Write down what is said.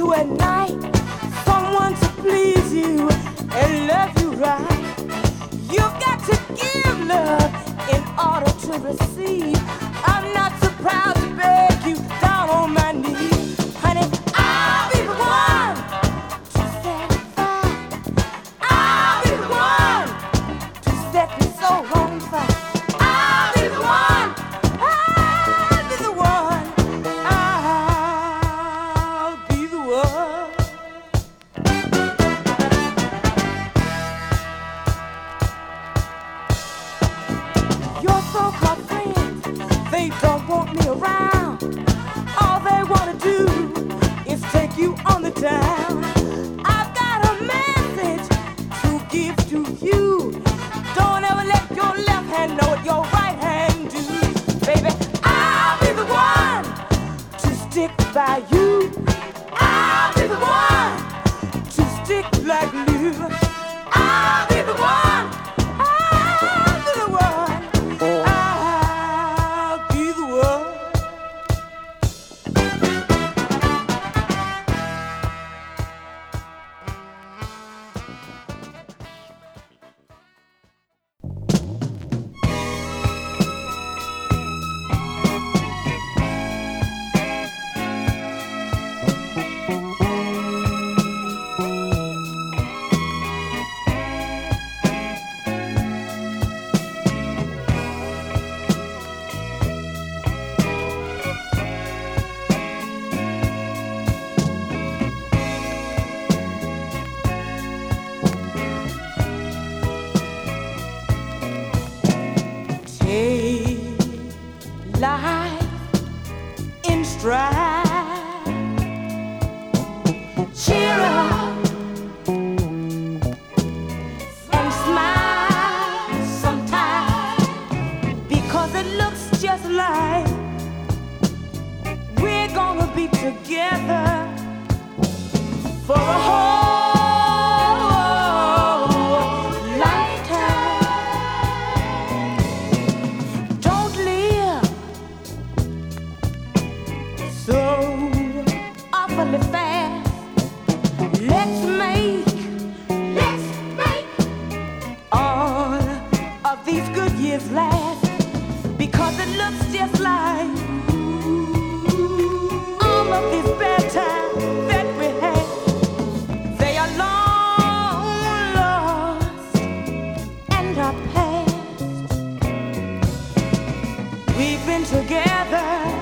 to at night, someone to please you and love you right. You've got to give love in order to receive. I'm not so proud to beg you down on my knees. Honey, I'll be the one to satisfy. I'll be the one to set me so on fire. I'll be the one. I'll be the one. I'll be the one. Your so-called friends, they don't want me around. All they want to do is take you on the town. I've got a message to give to you. Don't ever let your left hand know what your right hand do. Baby, I'll be the one to stick by you. I'll be the one to stick like glue. I'll be the one. I'll be the one. I'll be the one. Take life in stride. Cheer up and smile sometimes, because it looks just like we're gonna be together for a whole lifetime. Don't live so awfully fast. Let's make all of these good years last, because it looks just like all of these bad times that we had, they are long lost and are past. We've been together